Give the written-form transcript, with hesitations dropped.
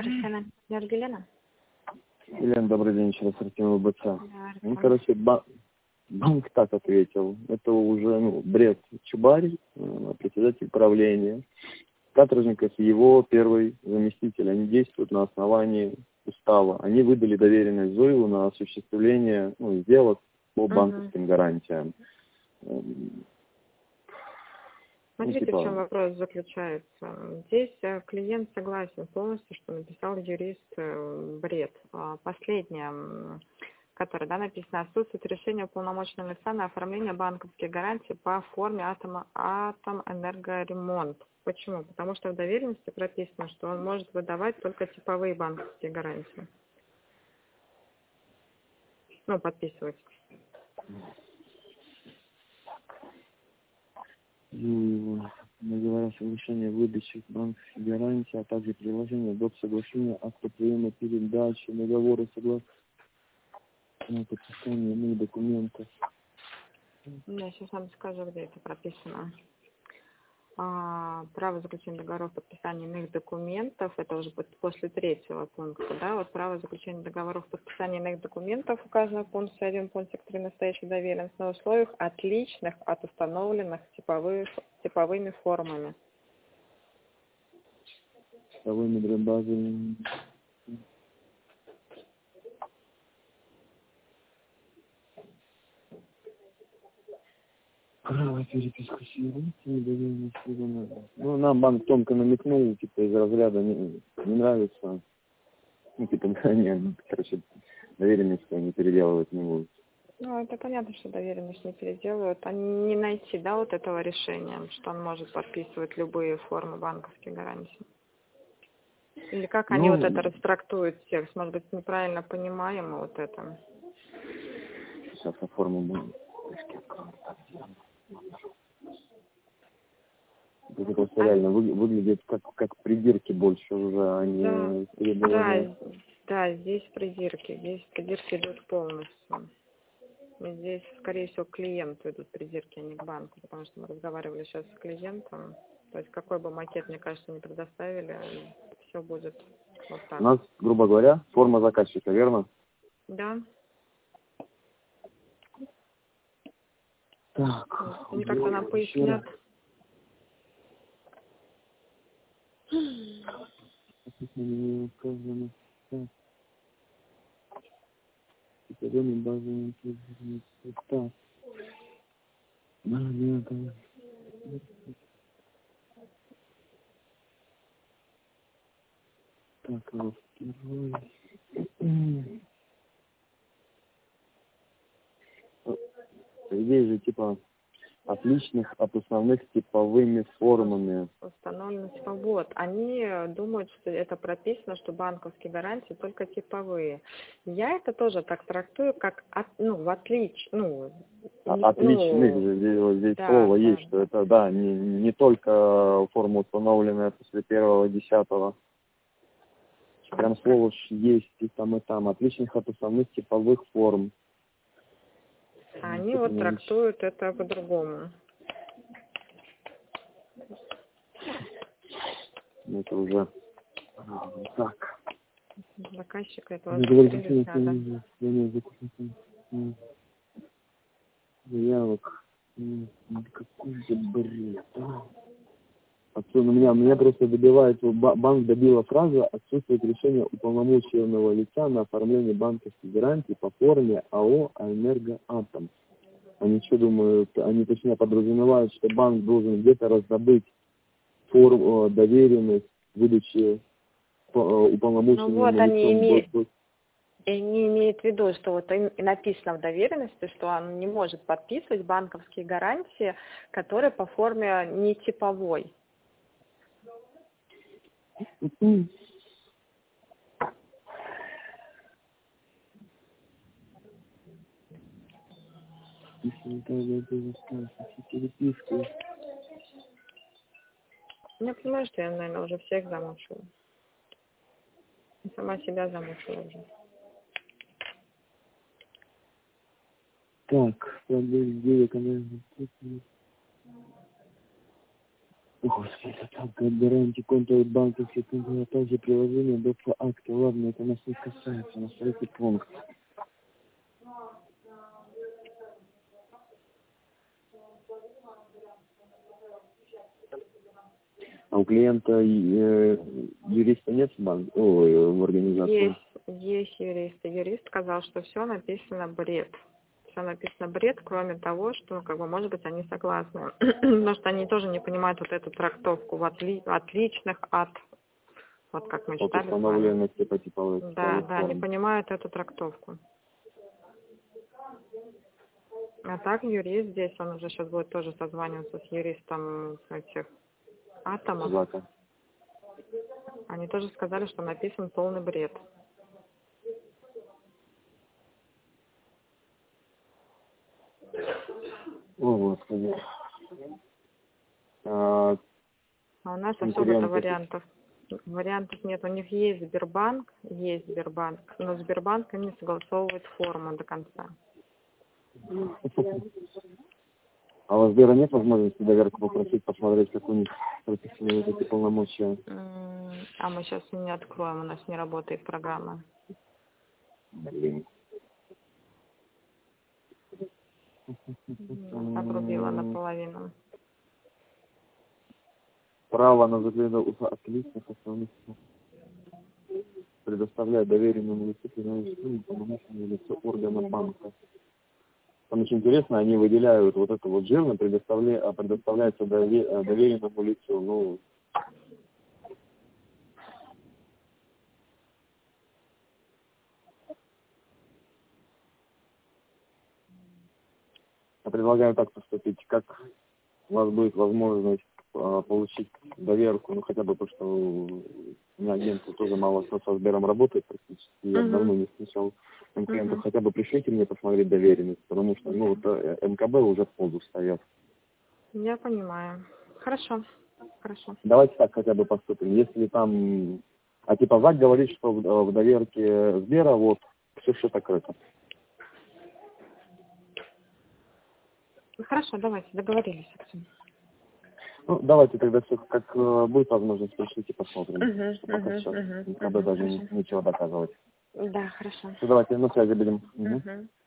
Елена, Елена? Елена, добрый день, еще раз Артем ВБЦ. Да, Ну, короче, банк так ответил. Это уже бред Чубарь, председатель правления. Каторжников и его первый заместитель. Они действуют на основании устава. Они выдали доверенность Зоеву на осуществление сделок по банковским гарантиям. Смотрите, в чем вопрос заключается. Здесь клиент согласен полностью, что написал юрист бред. Последнее, которое написано: отсутствует решение уполномоченного лица на оформление банковских гарантий по форме Атомэнергоремонт. Почему? Потому что в доверенности прописано, что он может выдавать только типовые банковские гарантии. Подписывать. Договора соглашения выдачи банковских гарантий, а также приложение доп. Соглашения, акта приема передачи, договора соглашения, подписание иных документов. Я сейчас вам скажу, где это прописано. Право заключения договоров, подписания иных документов, это уже после третьего пункта, да, вот право заключения договоров, подписания иных документов указано в пункте 1, пункте 3 настоящей доверенности на условиях, отличных от установленных типовыми формами. Типовыми базовыми. Право переписки с юристами, доверенность. Нам банк тонко намекнул, из разряда не нравится. Доверенность они переделывать не будут. Это понятно, что доверенность не переделывают. Они не найти, вот этого решения, что он может подписывать любые формы банковских гарантий. Или как они это растрактуют текст? Может быть, неправильно понимаем это. Сейчас оформим. Это просто реально выглядит как придирки больше уже, а не требования. Да, здесь придирки идут полностью. И здесь, скорее всего, к клиенту идут придирки, а не к банку, потому что мы разговаривали сейчас с клиентом. То есть какой бы макет, мне кажется, не предоставили, все будет вот так. У нас, грубо говоря, форма заказчика, верно? Да. Так. Они как-то нам пояснят. Так, второй. Здесь же отличных от основных типовыми формами. Установлено Они думают, что это прописано, что банковские гарантии только типовые. Я это тоже так трактую, как в отличие. Отличных, здесь слово есть, что это, не только форма, установленная после 1.10. Прям слово есть и там. Отличных от основных типовых форм. Они трактуют это по-другому. Это уже так. Заказчика этого надо. Заявок. Какой же бред. Меня просто добивает, банк добила фраза: отсутствует решение уполномоченного лица на оформление банковских гарантий по форме АО «Энергоатом». Они что думают? Они точнее подразумевают, что банк должен где-то раздобыть форму, доверенность, выдачи уполномоченному лицу. Они имеют в виду, что написано в доверенности, что он не может подписывать банковские гарантии, которые по форме не типовой. Я понимаю, что я, наверное, уже всех замучила. Сама себя замучила уже. Так, Господи, это так, как гарантии контур банковских контур, а также приложение доктора акта. Ладно, это нас не касается, на третий пункт. А у клиента юриста нет в банке, в организации? Есть юрист. Юрист сказал, что все написано бред. Все написано бред, кроме того, что, как бы, может быть, они согласны. Потому что они тоже не понимают вот эту трактовку отличных от, вот как мы читали. От установленности по типовой Да, они понимают эту трактовку. А так юрист здесь, он уже сейчас будет тоже созваниваться с юристом этих атомов. Злата. Они тоже сказали, что написан полный бред. О, Господи. А у нас особо-то вариантов нет. У них есть Сбербанк, но Сбербанк им не согласовывает форму до конца. А у Сбера нет возможности доверку попросить, посмотреть, как у них прописаны вот эти полномочия? А мы сейчас не откроем, у нас не работает программа. Блин. Обрубила наполовину. Право на заглядывание отличных основных предоставляет доверенному лицу финансовому полномочному лицу органа банка. Там очень интересно, они выделяют вот это вот жирно, предоставляется доверенному лицу. Ну, я предлагаю так поступить, как у вас будет возможность получить доверку, ну хотя бы то, что у меня агентство тоже мало кто со Сбером работает практически, я давно не встречал МКМ, хотя бы пришлите мне посмотреть доверенность, потому что ну, вот, МКБ уже в полду стоят. Я понимаю. Хорошо. Давайте так хотя бы поступим. Если там, типа ЗАГ говорит, что в доверке Сбера вот все закрыто. Хорошо, давайте, договорились. Ну, давайте тогда все, как будет возможность, пришлите, посмотрим. Что пока все. МКБ даже ничего доказывать. Да, хорошо. Давайте на связи будем.